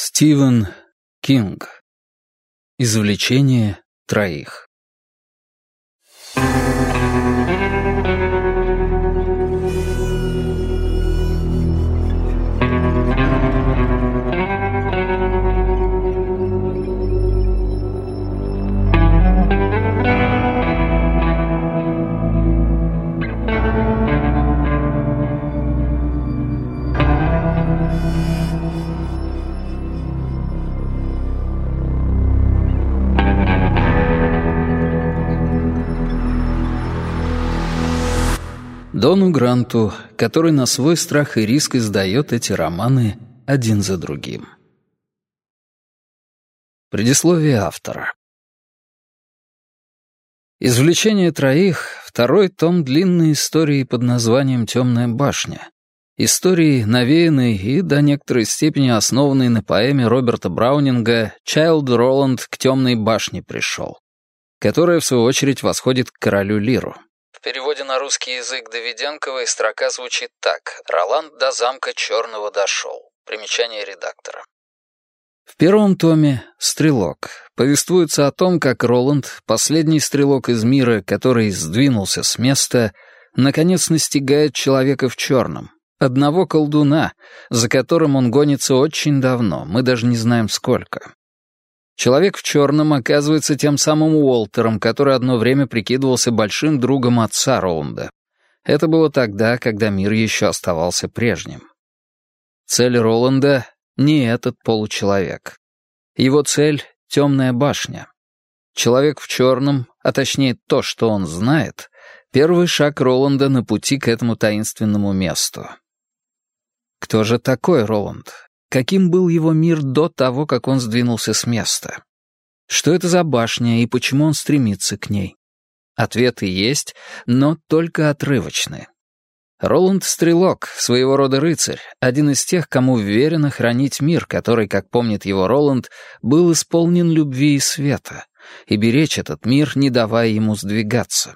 Стивен Кинг. Извлечение троих. Дону Гранту, который на свой страх и риск издает эти романы один за другим. Предисловие автора. «Извлечение троих» — второй том длинной истории под названием «Темная башня». Истории, навеянной и до некоторой степени основанной на поэме Роберта Браунинга «Чайлд Роланд к темной башне пришел», которая, в свою очередь, восходит к королю Лиру. В переводе на русский язык Давиденковой строка звучит так: «Роланд до замка Черного дошел». Примечание редактора. В первом томе «Стрелок» повествуется о том, как Роланд, последний стрелок из мира, который сдвинулся с места, наконец настигает человека в черном, одного колдуна, за которым он гонится очень давно, мы даже не знаем сколько. Человек в черном оказывается тем самым Уолтером, который одно время прикидывался большим другом отца Роланда. Это было тогда, когда мир еще оставался прежним. Цель Роланда — не этот получеловек. Его цель — темная башня. Человек в черном, а точнее то, что он знает, первый шаг Роланда на пути к этому таинственному месту. Кто же такой Роланд? Каким был его мир до того, как он сдвинулся с места? Что это за башня и почему он стремится к ней? Ответы есть, но только отрывочные. Роланд — стрелок, своего рода рыцарь, один из тех, кому вверено хранить мир, который, как помнит его Роланд, был исполнен любви и света, и беречь этот мир, не давая ему сдвигаться.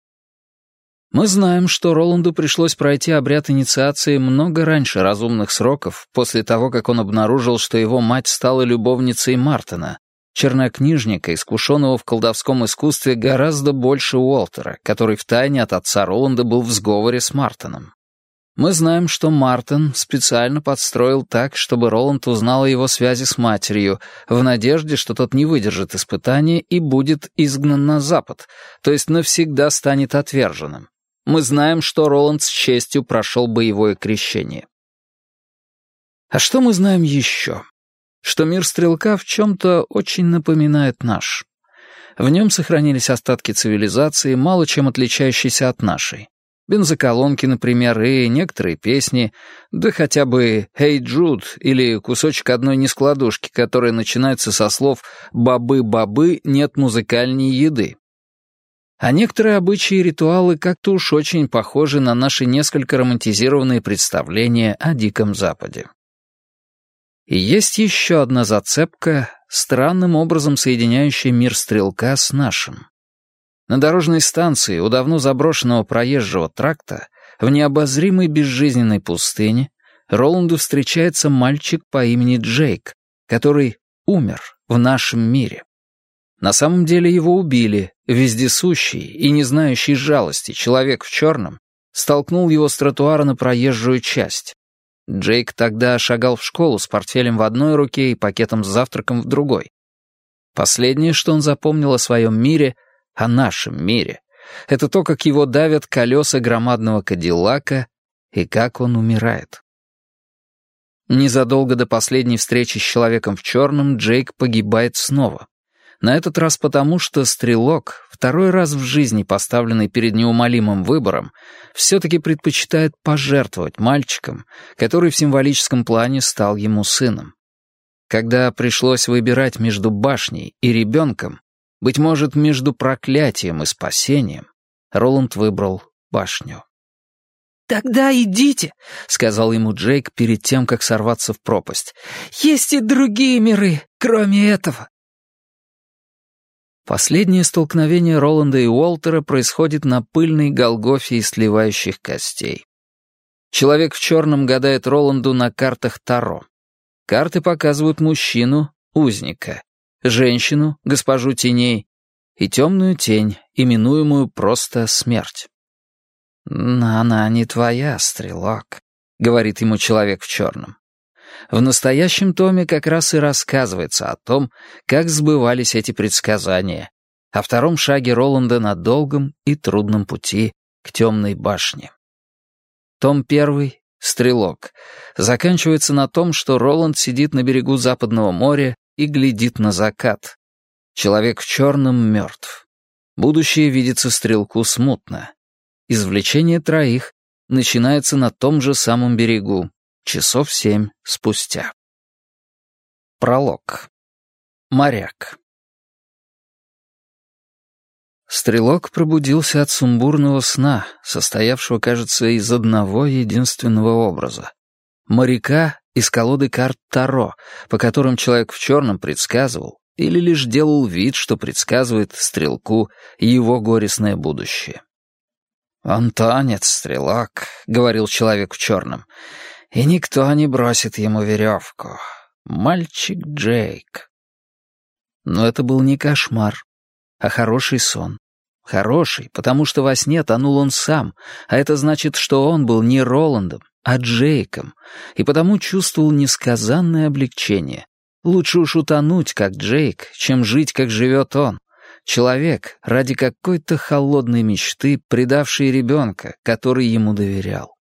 Мы знаем, что Роланду пришлось пройти обряд инициации много раньше разумных сроков, после того, как он обнаружил, что его мать стала любовницей Мартина, чернокнижника, искушенного в колдовском искусстве гораздо больше Уолтера, который втайне от отца Роланда был в сговоре с Мартином. Мы знаем, что Мартин специально подстроил так, чтобы Роланд узнал о его связи с матерью, в надежде, что тот не выдержит испытания и будет изгнан на Запад, то есть навсегда станет отверженным. Мы знаем, что Роланд с честью прошел боевое крещение. А что мы знаем еще? Что мир стрелка в чем-то очень напоминает наш. В нем сохранились остатки цивилизации, мало чем отличающиеся от нашей. Бензоколонки, например, и некоторые песни, да хотя бы «Hey Jude» или кусочек одной нескладушки, которая начинается со слов «бобы-бобы, нет музыкальней еды». А некоторые обычаи и ритуалы как-то уж очень похожи на наши несколько романтизированные представления о Диком Западе. И есть еще одна зацепка, странным образом соединяющая мир стрелка с нашим. На дорожной станции у давно заброшенного проезжего тракта, в необозримой безжизненной пустыне, Роланду встречается мальчик по имени Джейк, который умер в нашем мире. На самом деле его убили, вездесущий и не знающий жалости человек в черном столкнул его с тротуара на проезжую часть. Джейк тогда шагал в школу с портфелем в одной руке и пакетом с завтраком в другой. Последнее, что он запомнил о своем мире, о нашем мире, это то, как его давят колеса громадного кадиллака и как он умирает. Незадолго до последней встречи с человеком в черном Джейк погибает снова. На этот раз потому, что стрелок, второй раз в жизни поставленный перед неумолимым выбором, все-таки предпочитает пожертвовать мальчиком, который в символическом плане стал ему сыном. Когда пришлось выбирать между башней и ребенком, быть может, между проклятием и спасением, Роланд выбрал башню. «Тогда идите», — сказал ему Джейк перед тем, как сорваться в пропасть. «Есть и другие миры, кроме этого». Последнее столкновение Роланда и Уолтера происходит на пыльной Голгофе из сливающих костей. Человек в черном гадает Роланду на картах Таро. Карты показывают мужчину, узника, женщину, госпожу теней, и темную тень, именуемую просто смерть. «Но она не твоя, стрелок», — говорит ему человек в черном. В настоящем томе как раз и рассказывается о том, как сбывались эти предсказания, о втором шаге Роланда на долгом и трудном пути к темной башне. Том 1, «Стрелок», заканчивается на том, что Роланд сидит на берегу Западного моря и глядит на закат. Человек в черном мертв. Будущее видится стрелку смутно. Извлечение троих начинается на том же самом берегу, часов 7 спустя. Пролог. Моряк. Стрелок пробудился от сумбурного сна, состоявшего, кажется, из одного единственного образа. Моряка из колоды карт Таро, по которым человек в черном предсказывал, или лишь делал вид, что предсказывает стрелку его горестное будущее. «Он тонет, стрелок», — говорил человек в черном, — «и никто не бросит ему веревку. Мальчик Джейк». Но это был не кошмар, а хороший сон. Хороший, потому что во сне тонул он сам, а это значит, что он был не Роландом, а Джейком, и потому чувствовал несказанное облегчение. Лучше уж утонуть, как Джейк, чем жить, как живет он. Человек, ради какой-то холодной мечты, предавший ребенка, который ему доверял.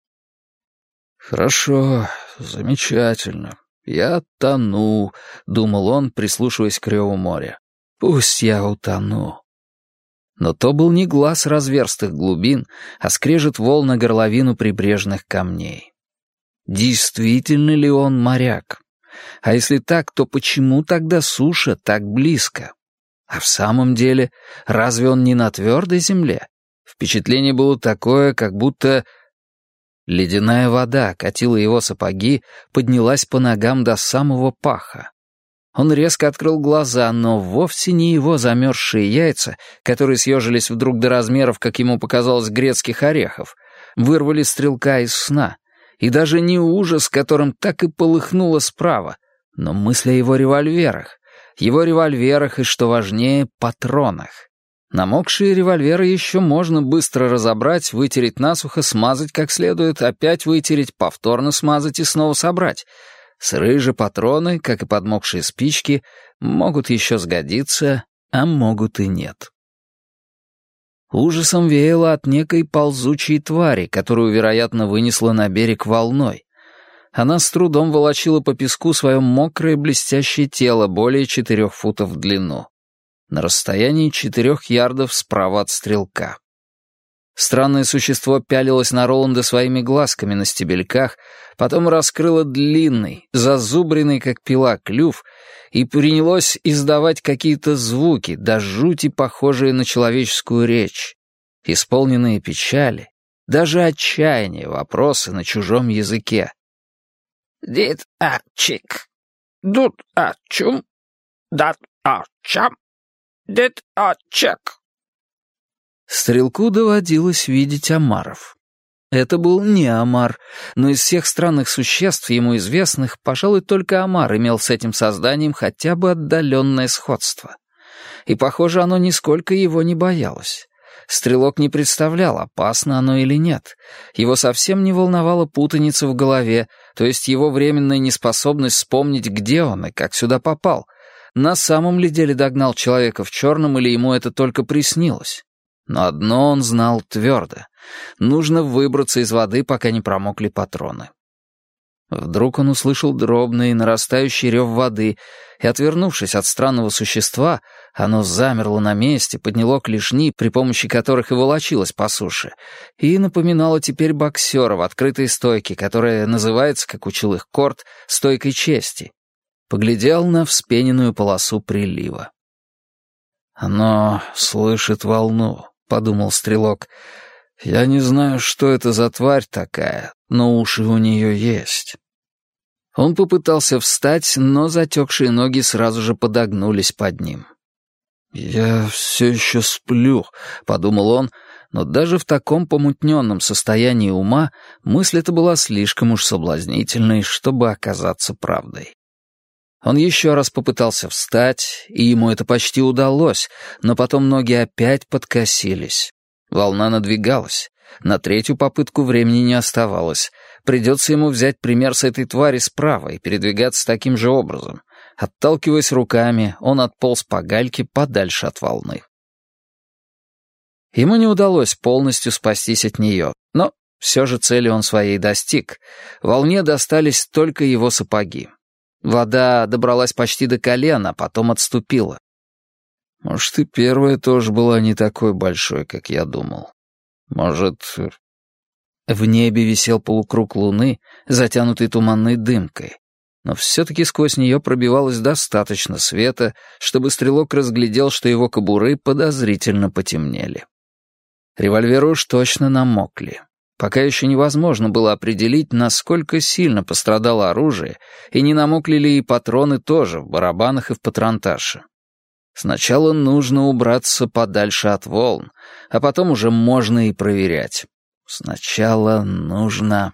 «Хорошо, замечательно. Я тону», — думал он, прислушиваясь к реву моря. «Пусть я утону». Но то был не глаз разверстых глубин, а скрежет волн на горловину прибрежных камней. Действительно ли он моряк? А если так, то почему тогда суша так близко? А в самом деле, разве он не на твердой земле? Впечатление было такое, как будто ледяная вода катила его сапоги, поднялась по ногам до самого паха. Он резко открыл глаза, но вовсе не его замерзшие яйца, которые съежились вдруг до размеров, как ему показалось, грецких орехов, вырвали стрелка из сна, и даже не ужас, которым так и полыхнуло справа, но мысль о его револьверах и, что важнее, патронах. Намокшие револьверы еще можно быстро разобрать, вытереть насухо, смазать как следует, опять вытереть, повторно смазать и снова собрать. Сырые же патроны, как и подмокшие спички, могут еще сгодиться, а могут и нет. Ужасом веяло от некой ползучей твари, которую, вероятно, вынесла на берег волной. Она с трудом волочила по песку свое мокрое блестящее тело более 4 футов в длину, на расстоянии 4 ярдов справа от стрелка. Странное существо пялилось на Роланда своими глазками на стебельках, потом раскрыло длинный, зазубренный, как пила, клюв и принялось издавать какие-то звуки, до жути похожие на человеческую речь, исполненные печали, даже отчаяния вопросы на чужом языке. «Дит ачик, дут ачум, дат ачам, дит ачек». Стрелку доводилось видеть омаров. Это был не омар, но из всех странных существ, ему известных, пожалуй, только омар имел с этим созданием хотя бы отдаленное сходство. И, похоже, оно нисколько его не боялось. Стрелок не представлял, опасно оно или нет. Его совсем не волновала путаница в голове, то есть его временная неспособность вспомнить, где он и как сюда попал. На самом ли деле догнал человека в черном, или ему это только приснилось? Но одно он знал твердо. Нужно выбраться из воды, пока не промокли патроны. Вдруг он услышал дробный, нарастающий рев воды, и, отвернувшись от странного существа, оно замерло на месте, подняло клешни, при помощи которых и волочилось по суше, и напоминало теперь боксера в открытой стойке, которая называется, как учил их Корт, стойкой чести. Поглядел на вспененную полосу прилива. «Оно слышит волну», — подумал стрелок. «Я не знаю, что это за тварь такая, но уши у нее есть». Он попытался встать, но затекшие ноги сразу же подогнулись под ним. «Я все еще сплю», — подумал он, но даже в таком помутненном состоянии ума мысль эта была слишком уж соблазнительной, чтобы оказаться правдой. Он еще раз попытался встать, и ему это почти удалось, но потом ноги опять подкосились. Волна надвигалась. На третью попытку времени не оставалось. Придется ему взять пример с этой твари справа и передвигаться таким же образом. Отталкиваясь руками, он отполз по гальке подальше от волны. Ему не удалось полностью спастись от нее, но все же цели он своей достиг. Волне достались только его сапоги. Вода добралась почти до колена, а потом отступила. Может, и первая тоже была не такой большой, как я думал. Может... В небе висел полукруг луны, затянутый туманной дымкой. Но все-таки сквозь нее пробивалось достаточно света, чтобы стрелок разглядел, что его кобуры подозрительно потемнели. Револьверы уж точно намокли. Пока еще невозможно было определить, насколько сильно пострадало оружие, и не намокли ли и патроны тоже в барабанах и в патронташе. Сначала нужно убраться подальше от волн, а потом уже можно и проверять. Сначала нужно...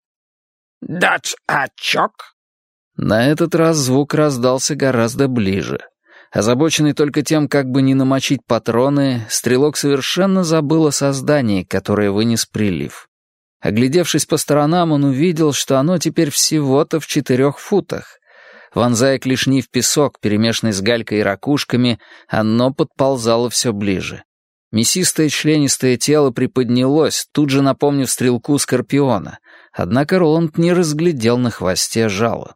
«Дать очок?» На этот раз звук раздался гораздо ближе. Озабоченный только тем, как бы не намочить патроны, стрелок совершенно забыл о создании, которое вынес прилив. Оглядевшись по сторонам, он увидел, что оно теперь всего-то в 4 футах. Вонзая клешни в песок, перемешанный с галькой и ракушками, оно подползало все ближе. Мясистое членистое тело приподнялось, тут же напомнив стрелку скорпиона, однако Роланд не разглядел на хвосте жало.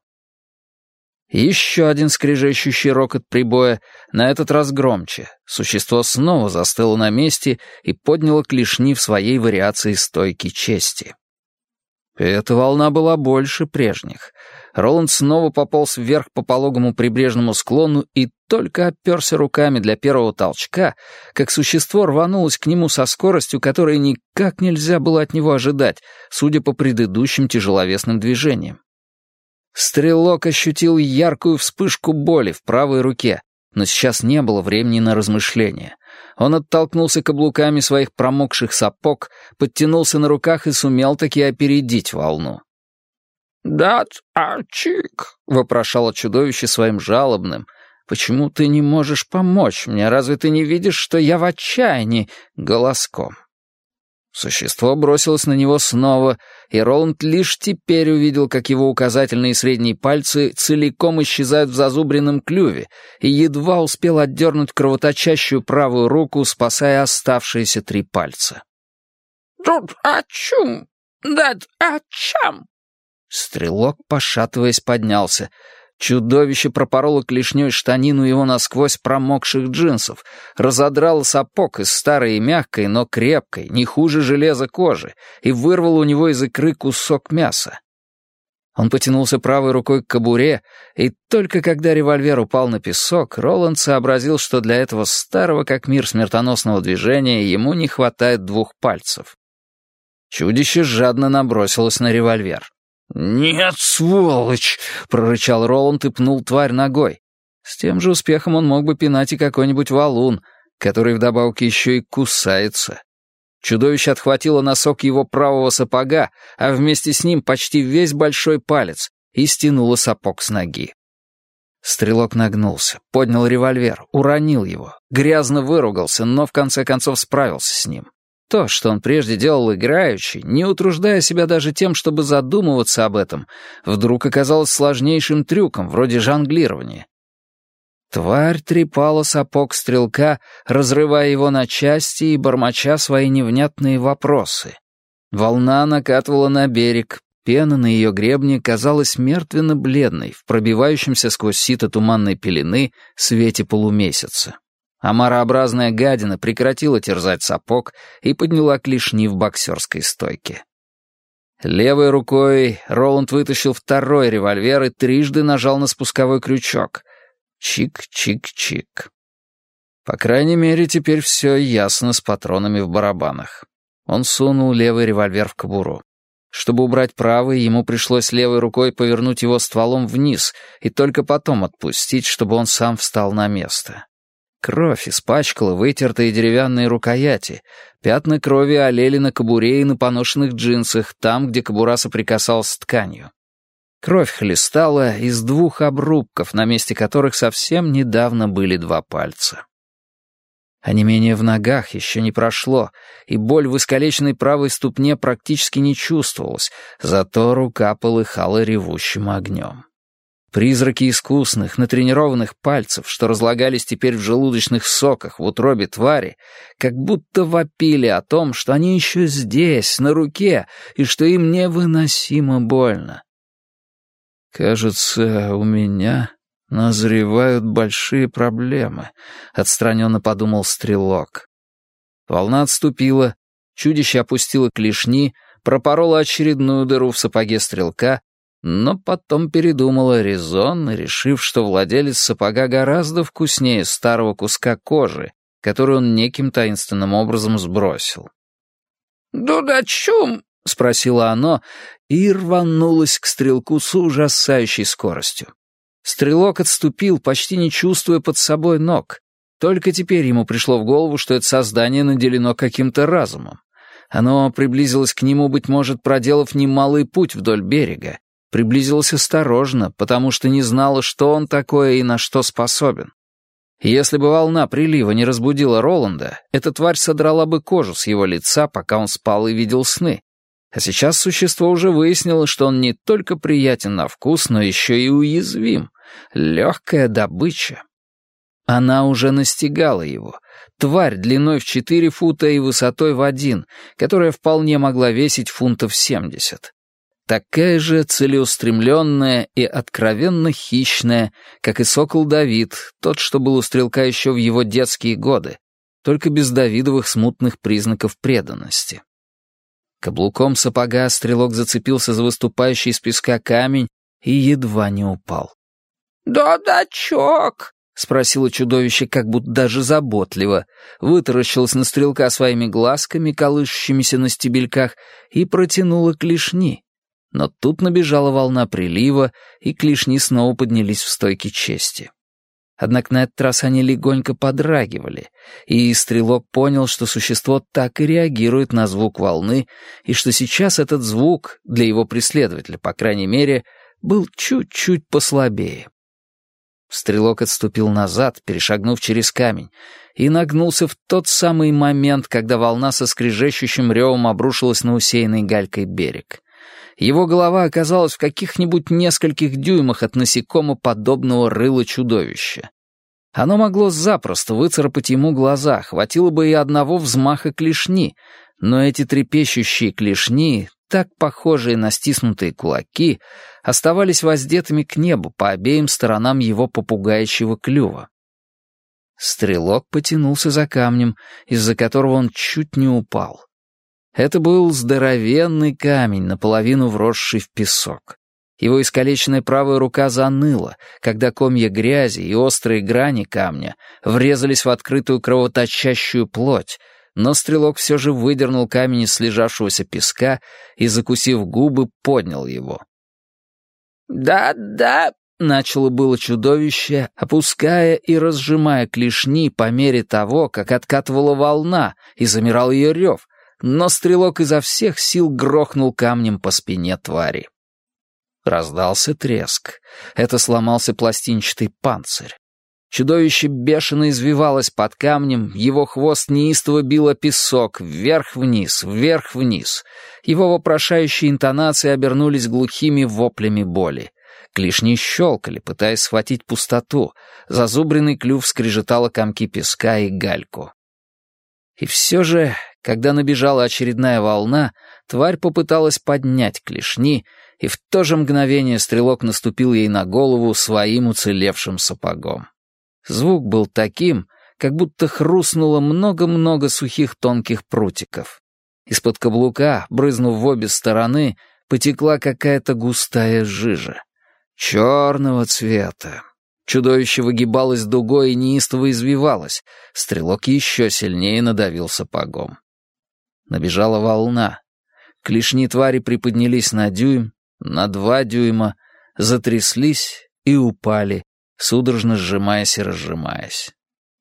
Еще один скрежещущий рокот прибоя, на этот раз громче. Существо снова застыло на месте и подняло клешни в своей вариации стойки чести. Эта волна была больше прежних. Роланд снова пополз вверх по пологому прибрежному склону и только оперся руками для первого толчка, как существо рванулось к нему со скоростью, которой никак нельзя было от него ожидать, судя по предыдущим тяжеловесным движениям. Стрелок ощутил яркую вспышку боли в правой руке, но сейчас не было времени на размышления. Он оттолкнулся каблуками своих промокших сапог, подтянулся на руках и сумел таки опередить волну. «Дать очик?» — вопрошало чудовище своим жалобным. «Почему ты не можешь помочь мне? Разве ты не видишь, что я в отчаянии?» голоском. Существо бросилось на него снова, и Роланд лишь теперь увидел, как его указательные и средние пальцы целиком исчезают в зазубренном клюве, и едва успел отдернуть кровоточащую правую руку, спасая оставшиеся 3 пальца. «Тут очум! Дать очам!» Стрелок, пошатываясь, поднялся. Чудовище пропороло клешней штанину его насквозь промокших джинсов, разодрало сапог из старой и мягкой, но крепкой, не хуже железа кожи, и вырвало у него из икры кусок мяса. Он потянулся правой рукой к кобуре, и только когда револьвер упал на песок, Роланд сообразил, что для этого старого как мир смертоносного движения ему не хватает 2 пальцев. Чудище жадно набросилось на револьвер. «Нет, сволочь!» — прорычал Роланд и пнул тварь ногой. С тем же успехом он мог бы пинать и какой-нибудь валун, который вдобавок еще и кусается. Чудовище отхватило носок его правого сапога, а вместе с ним почти весь большой палец, и стянуло сапог с ноги. Стрелок нагнулся, поднял револьвер, уронил его, грязно выругался, но в конце концов справился с ним. То, что он прежде делал играючи, не утруждая себя даже тем, чтобы задумываться об этом, вдруг оказалось сложнейшим трюком, вроде жонглирования. Тварь трепала сапог стрелка, разрывая его на части и бормоча свои невнятные вопросы. Волна накатывала на берег, пена на ее гребне казалась мертвенно-бледной в пробивающемся сквозь сито туманной пелены свете полумесяца. Омарообразная гадина прекратила терзать сапог и подняла клешни в боксерской стойке. Левой рукой Роланд вытащил 2-й револьвер и 3 нажал на спусковой крючок. Чик-чик-чик. По крайней мере, теперь все ясно с патронами в барабанах. Он сунул левый револьвер в кобуру. Чтобы убрать правый, ему пришлось левой рукой повернуть его стволом вниз и только потом отпустить, чтобы он сам встал на место. Кровь испачкала вытертые деревянные рукояти. Пятна крови олели на кобуре и на поношенных джинсах, там, где кобура соприкасалась с тканью. Кровь хлестала из 2 обрубков, на месте которых совсем недавно были 2 пальца. Онемение в ногах еще не прошло, и боль в искалеченной правой ступне практически не чувствовалась, зато рука полыхала ревущим огнем. Призраки искусных, натренированных пальцев, что разлагались теперь в желудочных соках в утробе твари, как будто вопили о том, что они еще здесь, на руке, и что им невыносимо больно. «Кажется, у меня назревают большие проблемы», — отстраненно подумал Стрелок. Волна отступила, чудище опустило клешни, пропороло очередную дыру в сапоге Стрелка, но потом передумала резонно, решив, что владелец сапога гораздо вкуснее старого куска кожи, который он неким таинственным образом сбросил. «Дудачум!» — спросило оно и рванулось к Стрелку с ужасающей скоростью. Стрелок отступил, почти не чувствуя под собой ног. Только теперь ему пришло в голову, что это создание наделено каким-то разумом. Оно приблизилось к нему, быть может, проделав немалый путь вдоль берега. Приблизилось осторожно, потому что не знало, что он такое и на что способен. Если бы волна прилива не разбудила Роланда, эта тварь содрала бы кожу с его лица, пока он спал и видел сны. А сейчас существо уже выяснило, что он не только приятен на вкус, но еще и уязвим. Легкая добыча. Она уже настигала его. Тварь длиной в 4 фута и высотой в 1, которая вполне могла весить фунтов 70. Такая же целеустремленная и откровенно хищная, как и сокол Давид, тот, что был у Стрелка еще в его детские годы, только без Давидовых смутных признаков преданности. Каблуком сапога Стрелок зацепился за выступающий из песка камень и едва не упал. «Дудачок!» — спросило чудовище как будто даже заботливо, вытаращилось на Стрелка своими глазками, колышущимися на стебельках, и протянуло клешни. Но тут набежала волна прилива, и клешни снова поднялись в стойке чести. Однако на этот раз они легонько подрагивали, и Стрелок понял, что существо так и реагирует на звук волны, и что сейчас этот звук, для его преследователя, по крайней мере, был чуть-чуть послабее. Стрелок отступил назад, перешагнув через камень, и нагнулся в тот самый момент, когда волна со скрежещущим ревом обрушилась на усеянный галькой берег. Его голова оказалась в каких-нибудь нескольких дюймах от насекомоподобного рыла чудовища. Оно могло запросто выцарапать ему глаза, хватило бы и одного взмаха клешни, но эти трепещущие клешни, так похожие на стиснутые кулаки, оставались воздетыми к небу по обеим сторонам его попугаячьего клюва. Стрелок потянулся за камнем, из-за которого он чуть не упал. Это был здоровенный камень, наполовину вросший в песок. Его искалеченная правая рука заныла, когда комья грязи и острые грани камня врезались в открытую кровоточащую плоть, но Стрелок все же выдернул камень из слежавшегося песка и, закусив губы, поднял его. «Да-да», — начало было чудовище, опуская и разжимая клешни по мере того, как откатывала волна, и замирал ее рев, но Стрелок изо всех сил грохнул камнем по спине твари. Раздался треск. Это сломался пластинчатый панцирь. Чудовище бешено извивалось под камнем, его хвост неистово бил о песок, вверх-вниз, вверх-вниз. Его вопрошающие интонации обернулись глухими воплями боли. Клешни щелкали, пытаясь схватить пустоту. Зазубренный клюв скрежетал о комки песка и гальку. И все же, когда набежала очередная волна, тварь попыталась поднять клешни, и в то же мгновение Стрелок наступил ей на голову своим уцелевшим сапогом. Звук был таким, как будто хрустнуло много-много сухих тонких прутиков. Из-под каблука, брызнув в обе стороны, потекла какая-то густая жижа. Черного цвета. Чудовище выгибалось дугой и неистово извивалось. Стрелок еще сильнее надавил сапогом. Набежала волна. Клешни твари приподнялись на дюйм, на 2 дюйма, затряслись и упали, судорожно сжимаясь и разжимаясь.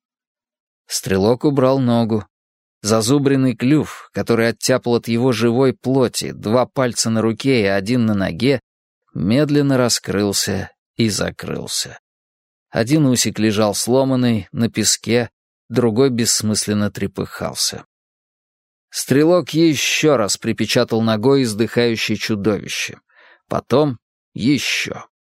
Стрелок убрал ногу. Зазубренный клюв, который оттяпал от его живой плоти 2 пальца на руке и 1 на ноге, медленно раскрылся и закрылся. Один усик лежал сломанный, на песке, другой бессмысленно трепыхался. Стрелок еще раз припечатал ногой издыхающее чудовище. Потом еще.